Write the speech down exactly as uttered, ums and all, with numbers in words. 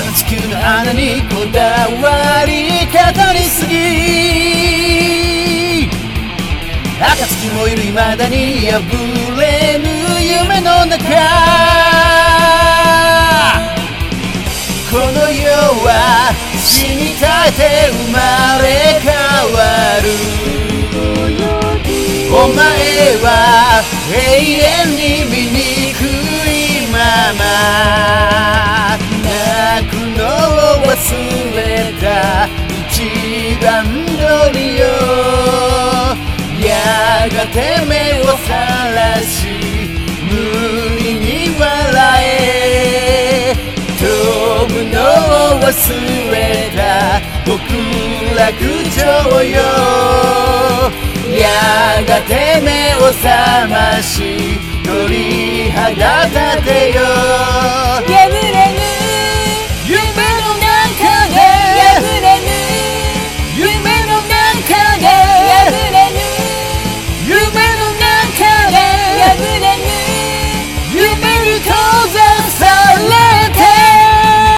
地球の穴にこだわり語りすぎ、暁もいる未だに破れぬ夢の中、この世は死に絶えて生まれ変わる。お前は永遠に醜いまま泣くのを忘れた一番乗りよ、やがて目を覚らし無理に笑え、飛ぶのを忘れた極楽城よ、やがて目を覚まし鳥肌立てよ、yeah!